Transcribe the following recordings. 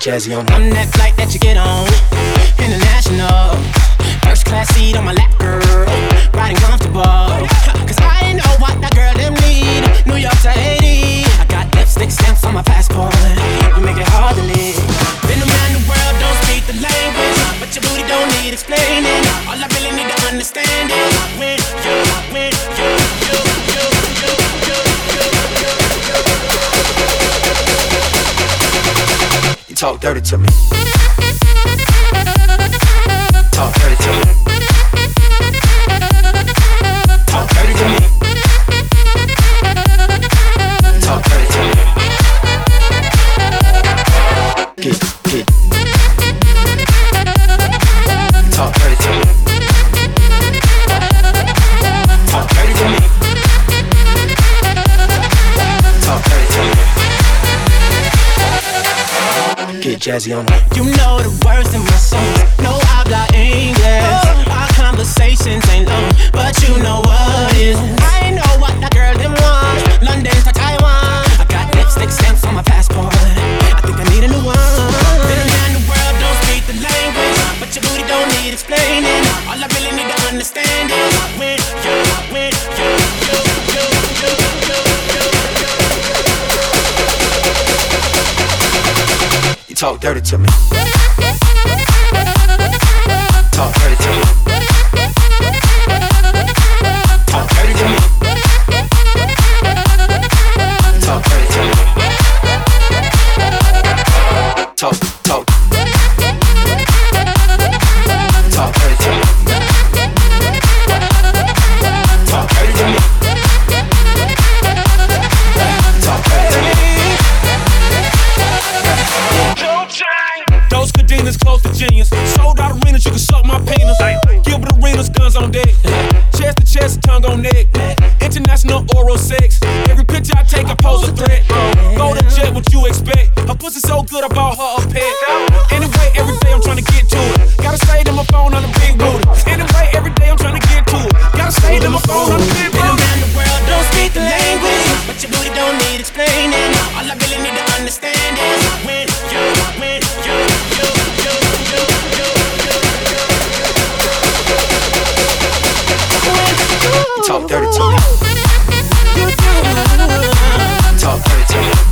Jazzy on. I'm that flight that you get on, international. First class seat on my lap, girl, riding comfortable. Cause I know what that girl them need. New York to Haiti, I got lipstick stamps on my passport. You make it hard to live. Been around the world, don't speak the language, but your booty don't need explaining. All I really need to understand is when you. You talk dirty to me. Talk dirty to me. Talk dirty to me. Talk dirty to me. Get. Talk dirty to me. Talk dirty to me. Talk dirty to me. Get jazzy on it. You know the words in my songs. No habla English. Our conversations ain't long, but you know what is. I know what that girl them want. London to Taiwan. I got lipstick stamps on my passport. I think I need a new one. Been around the world, don't speak the language, but your booty don't need explaining. All I really need to understand is when you. You talk dirty to me. Talk dirty to me. Talk dirty to me. Talk dirty to me. Talk. Talk dirty to me. Talk dirty to me. Talk dirty to me. Those cadenas close to genius. Sold out arenas, you can suck my penis. Gilbert Arenas, guns on deck. Chest to chest, tongue on neck. International oral sex. Every picture I take, I pose a threat. Go to jet, what you expect? Her pussy so good, I bought her a pet. Anyway, every day I'm trying to get to it. Gotta stay to my phone on the big booty. Anyway, every day I'm trying to get to it. Gotta stay to my phone on the big Been booty. around the world, don't speak the language, but your booty don't need explaining. All I really need to understand is when you. You talk dirty to me. Talk dirty to me.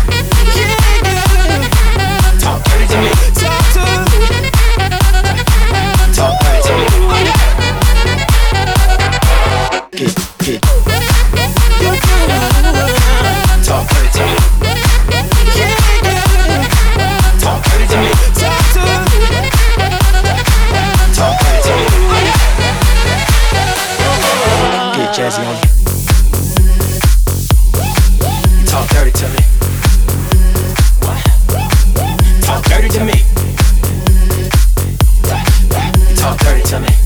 Talk dirty to me. Talk dirty to me. Get. Talk dirty to me. Talk dirty to me. Talk dirty to me. Get jazzy on it. Talk dirty to me. Talk dirty to me. Talk dirty to me.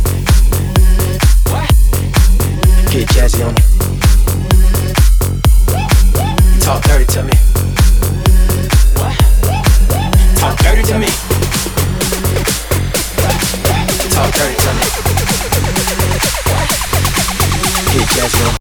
Get jazzy on it. Talk dirty to me. Talk dirty to me. Talk dirty to me. Get jazzy on it.